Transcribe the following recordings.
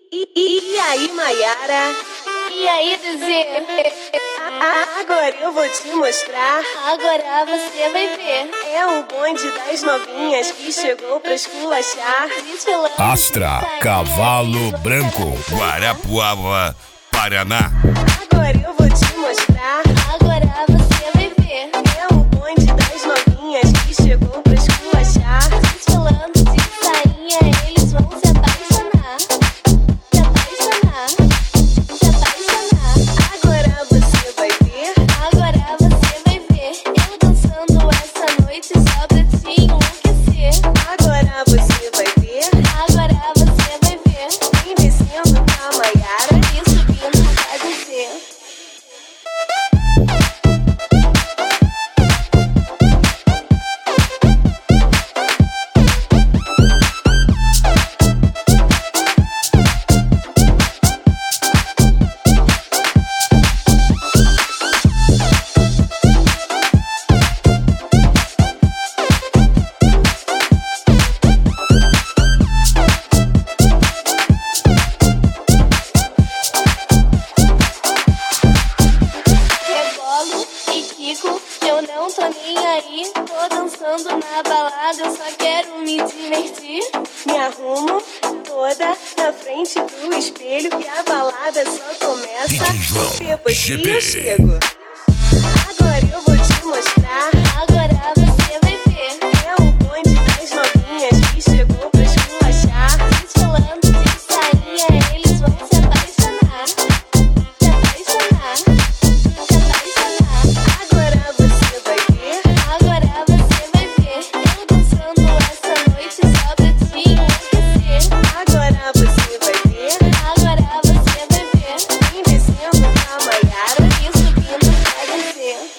E aí, Maiara? E aí, Dezê? Agora eu vou te mostrar. Agora você vai ver. É o bonde das novinhas que chegou pra esculachar. Astra, cavalo branco, Guarapuava, Paraná. Agora eu vou te mostrar. Agora você vai ver. É o bonde das novinhas que chegou pra esculachar. Desfilando de sainha, eles vão se apaixonar. Se apaixonar. Se apaixonar. Agora você vai ver. Agora você vai ver. Eu dançando essa noite só pra te enlouquecer. Agora você vai ver. Agora você vai ver. Vem descendo com a Maiara E subindo pra descer. Rebolo e quico, eu não tô nem aí. Tô dançando na balada, eu só quero me divertir. me arrumo toda na frente do espelho e a balada só começa DJ João, depois que GP. eu chego. Agora eu vou te mostrar. Agora você vai ver. É o bonde das novinhas que chegou pra esculachar. Desfilando de sainha, eles vão se apaixonar. Se apaixonar. Se apaixonar. Agora você vai ver. Agora você vai ver. Eu dançando essa noite só pra te enlouquecer. Agora você vai ver. Agora você vai ver. Vem descendo com a Maiara. E subindo pra descer.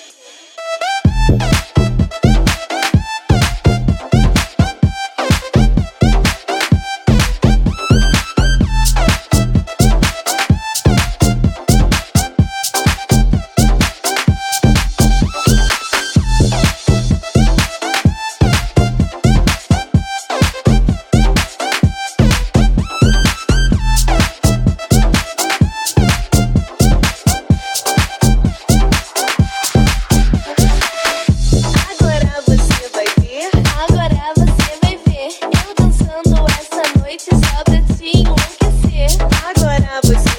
Agora você vai ver. Agora você vai ver. Eu dançando essa noite só pra te enlouquecer. Agora você